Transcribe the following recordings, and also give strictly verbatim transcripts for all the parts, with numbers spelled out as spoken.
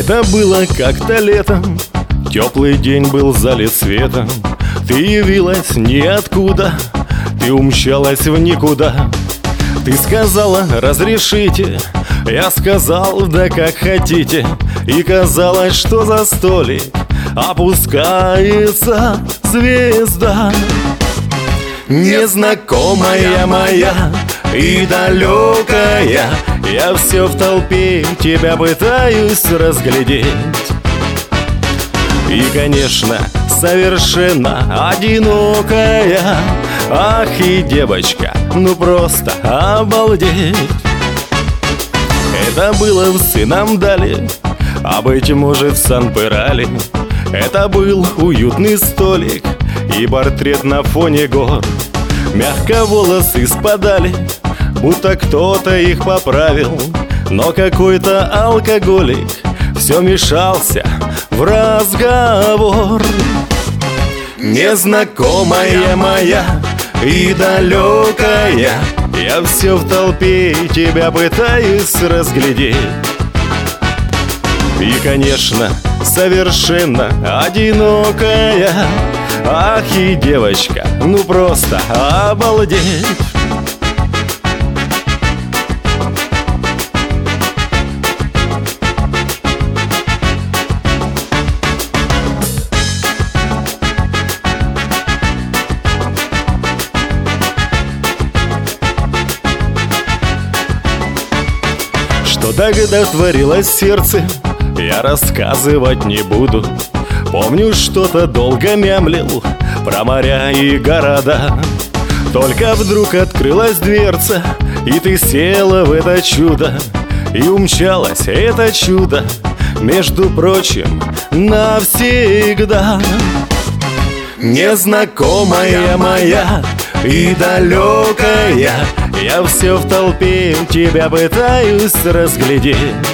Это было как-то летом, теплый день был залит светом. Ты явилась ниоткуда, ты умчалась в никуда. Ты сказала: разрешите. Я сказал: да как хотите. И казалось, что за столик опускается звезда. Незнакомая моя и далекая, я все в толпе тебя пытаюсь разглядеть. И, конечно, совершенно одинокая. Ах, и девочка, ну просто обалдеть. Это было в Сынамдале, а быть может в Сан-Перале. Это был уютный столик и портрет на фоне гор. Мягко волосы спадали, будто кто-то их поправил. Но какой-то алкоголик все мешался в разговор. Незнакомая моя и далекая, я все в толпе тебя пытаюсь разглядеть. И, конечно, совершенно одинокая. Ах, и девочка, ну просто обалдеть. Что тогда творилось в сердце, я рассказывать не буду. Помню, что-то долго мямлил про моря и города. Только вдруг открылась дверца, и ты села в это чудо. И умчалось это чудо, между прочим, навсегда. Незнакомая моя и далекая, я все в толпе тебя пытаюсь разглядеть.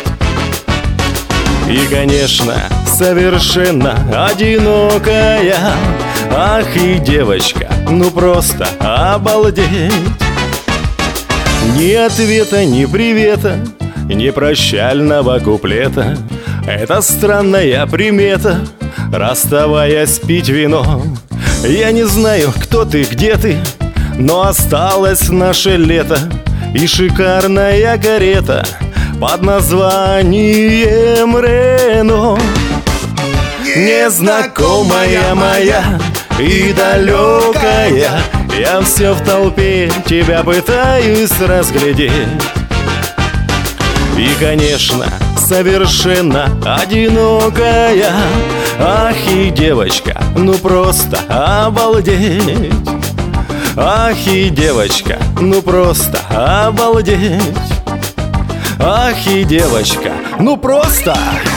И, конечно, совершенно одинокая. Ах, и девочка, ну просто обалдеть. Ни ответа, ни привета, ни прощального куплета. Это странная примета, расставаясь пить вино. Я не знаю, кто ты, где ты, но осталось наше лето и шикарная карета под названием Рено. Незнакомая моя и далекая, я все в толпе тебя пытаюсь разглядеть. И, конечно, совершенно одинокая. Ах, и девочка, ну просто обалдеть. Ах, и девочка, ну просто обалдеть. Ах, и девочка, ну просто